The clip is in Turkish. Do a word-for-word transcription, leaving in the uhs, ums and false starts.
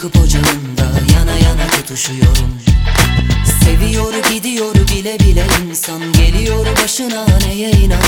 yakıp ocağında yana yana tutuşuyorum. Seviyor gidiyor bile bile insan, geliyor başına neye inan.